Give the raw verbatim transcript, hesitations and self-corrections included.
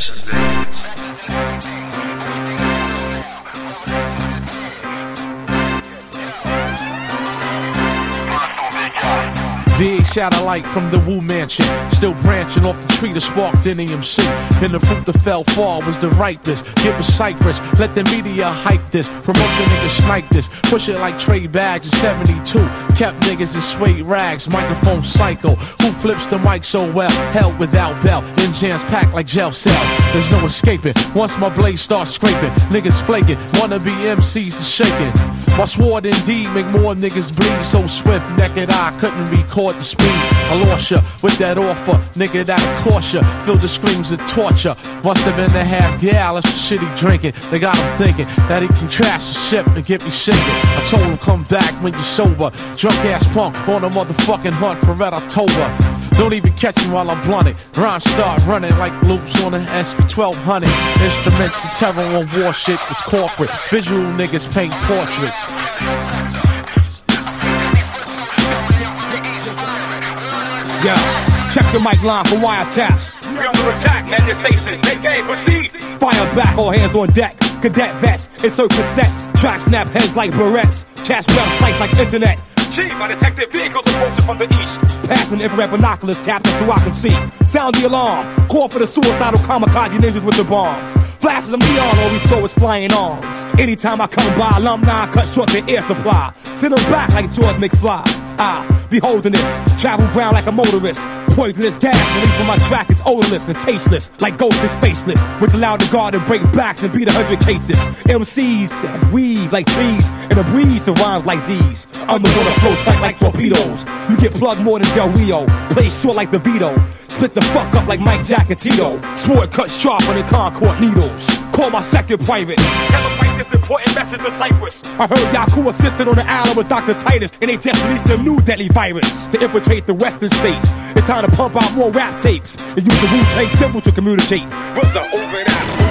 V A satellite from the Wu Mansion, still branching off the tree that sparked N E M C. And the fruit that fell far was the ripest. Get with Cypress, let the media hype this. Promotion niggas snipe this, push it like Trey Bags in seventy-two. Kept niggas in suede rags, microphone psycho. Who flips the mic so well? Hell without bell, in jams packed like jail cell. There's no escaping, once my blade starts scraping. Niggas flaking, wanna be M Cs is shaking. My sword indeed make more niggas bleed. So swift, naked eye couldn't record the speed. I lost ya with that offer, nigga that'll cost ya. Feel the screams of torture. Must have been a half gal, that's the shit he drinking. They got him thinking that he can crash the ship and get me sinking. I told him come back when you're sober. Drunk ass punk on a motherfucking hunt for Red October. Don't even catch me while I'm blunted. Rhymes start running like loops on an S P twelve hundred. Instruments of terror on war shit, it's corporate. Visual niggas paint portraits. Yo, check the mic line for wiretaps. We under attack, man, your stations. Take aim, proceed. Fire back, all hands on deck. Cadet vests, insert cassettes. Track snap heads like barrettes. Cash well slice like internet. Chief, my detective vehicle approaching from the east. Pass me the infrared binoculars, captain, so I can see. Sound the alarm. Call for the suicidal kamikaze ninjas with the bombs. Flashes of neon, all we saw was flying arms. Anytime I come by, alumni cut short their air supply. Send them back like George McFly. Ah, beholding this, travel ground like a motorist. Poisonous gas released from my track, it's odorless and tasteless, like ghosts and spaceless, which allowed the guard to break backs and beat a hundred cases. M Cs weave like trees, and a breeze to rhymes like these. Underwater flow strike like torpedoes. You get plugged more than Del Rio, play short like the Vito. Split the fuck up like Mike Jack and Tito. Sword cut sharp on the Concord needles. Call my second private. Tell him write this important message to Cypress. I heard Yaku assisted on the island with Doctor Titus, and they just released a new deadly virus to infiltrate the western states. It's time to pump out more rap tapes and use the Wu-Tang symbol to communicate. What's up, over and out?